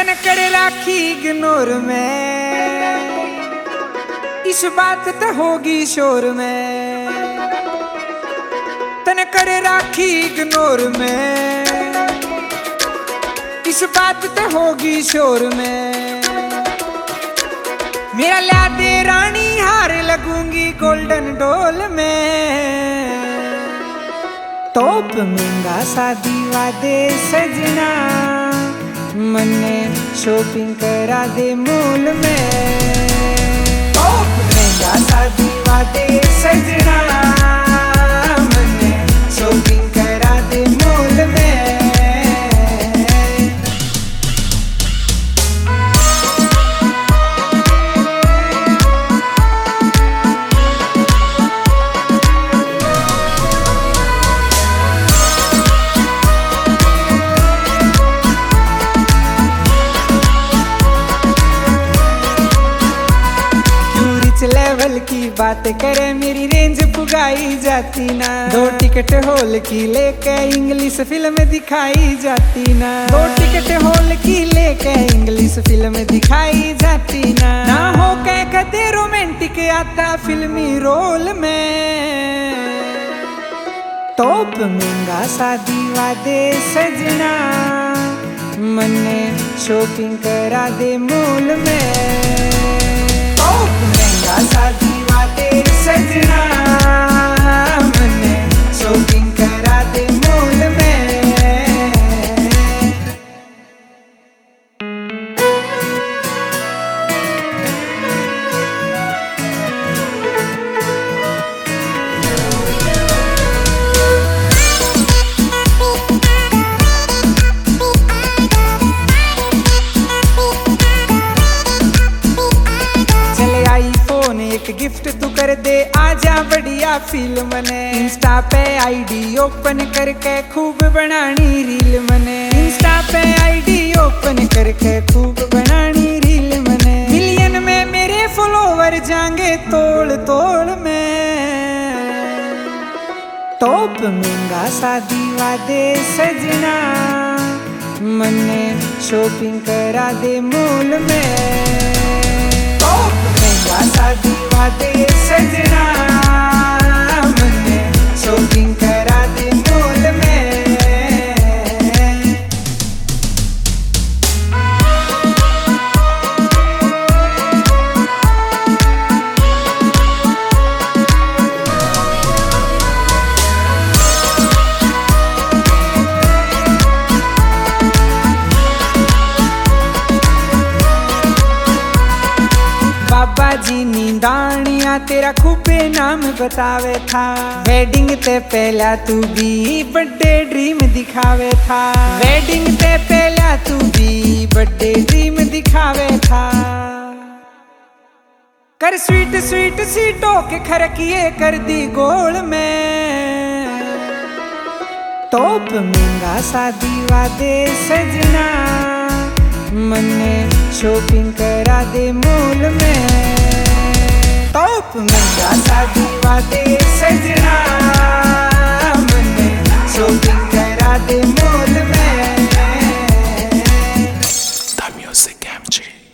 तन कर राखी इग्नोर में, इस बात तो होगी शोर में। तन कर राखी इग्नोर में, इस बात तो होगी शोर में। मेरा ला दे रानी हार लगूंगी गोल्डन डोल में। तोप महंगा शादी वादे सजना, मन्ने शॉपिंग करा दे मॉल में। तोप महंगा शादी वादे सजना, मन्ने शॉपिंग करा दे मॉल में। लेवल की बात करे मेरी रेंज पुगाई जाती ना। 2 टिकट हॉल की लेके इंग्लिश फिल्म दिखाई जाती ना। 2 टिकट हॉल की लेके इंग्लिश फिल्म दिखाई जाती ना। ना हो के कदे रोमांटिक आता फिल्मी रोल में। तोप महंगा शादी वादे सजना, मन्ने शॉपिंग करा दे मॉल में। शादी वादे सजना, मन्ने शॉपिंग करा दे मॉल में। एक गिफ्ट तू कर दे आजा बढ़िया फिल्म ने। इंस्टा पे आईडी ओपन करके खूब बनानी रील मने। इंस्टा पे आईडी ओपन करके खूब बनानी रील मने। मिलियन में मेरे फॉलोवर जाएंगे तोड़ तोड़ में। तोप महंगा शादी वादे सजना, मन्ने शॉपिंग करा दे मॉल में। शादी वादे सजना, मन्ने शॉपिंग करा दे मॉल में। बाबा जी नींदानिया तेरा खूबे नाम बतावे था। वेडिंग ते पहला तू भी बर्थडे ड्रीम दिखावे था। वेडिंग ते पहला तू भी बर्थडे ड्रीम दिखावे था। कर स्वीट स्वीट सीटों के खरकिए कर दी गोल में। तोप महंगा शादी वादे सजना, मन्ने शॉपिंग करा दे मॉल में। तोप महंगा शादी वादे सजना, मन्ने शॉपिंग करा दे मॉल में। The Music MG